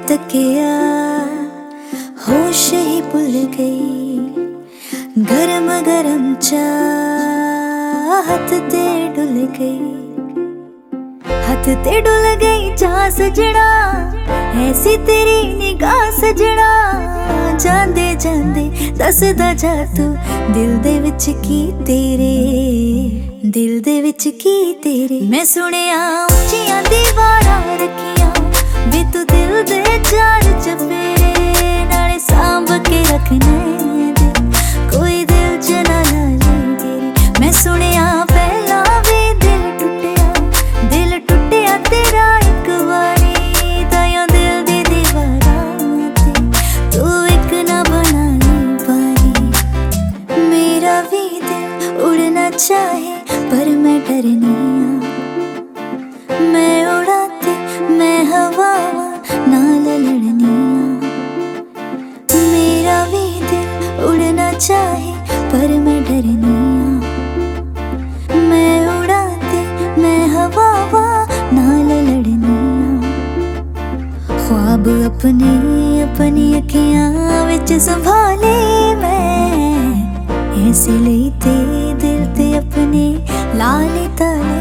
तकिया होश ही भुल गई, गरम गरम चाहत ते डुल गई, हाथ ते डुल गई चाह सजना, ऐसी तेरी निगाह सजना। जांदे जांदे दसदा जा तू दिल दे विच की तेरे, दिल दे विच की तेरे। मैं सुनिया उच्चियां दीवारां रखियां वे तू दिल दे चार चफेरे, नाले सांभ के रखने दे कोई दिल च ना लाले तेरे। मैं सुनिया पहला वे दिल टुटिया तेरा एक बारी, ताइयों दिल दी दीवारां ते तू एक ना बनाई पारी। मेरा भी दिल उड़ना चाहे पर मैं डरनी आ, मैं उड़ाती मैं हवावां नाल लड़नी आ। मेरा भी दिल उड़ना चाहे पर मैं डरनी आ, मैं उड़ाती मैं हवावां नाल लड़नी आ। ख्वाब अपने अपनी अखियां विच संभाले मैं, इसलिए ते दिल ते अपने लाले ताले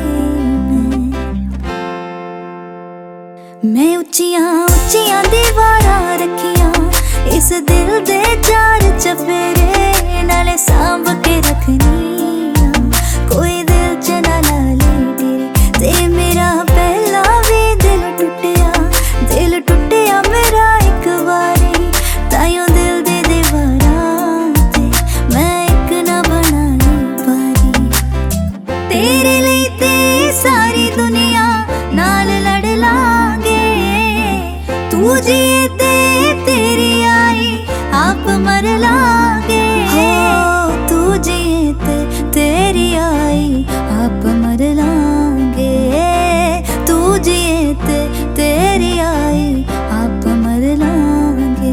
मैं उच्चियां दीवारां रखियां इस दिल दे चार चफेरे, नाले सांभ के रखनी आ कोई दिल च ना लाले तेरे। ते मेरा पहला भी दिल टुटिया मेरा एक बारी, ताइयों दिल दे दीवारां ते मैं एक ना बनाई पारी। तेरे लिए ते सारी दुनिया नाल लड़ लांगे, तू जिए ते तेरी आई आप मर लांगे। हो तू जिए ते तेरी आई आप मर लांगे, तू जिए ते तेरी आई आप मर लांगे।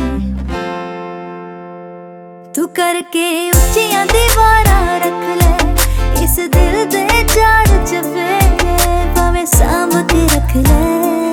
तू करके उच्चियां दीवारां रख ले इस दिल दे चार चफेरे, भावें सांभ के रख ले।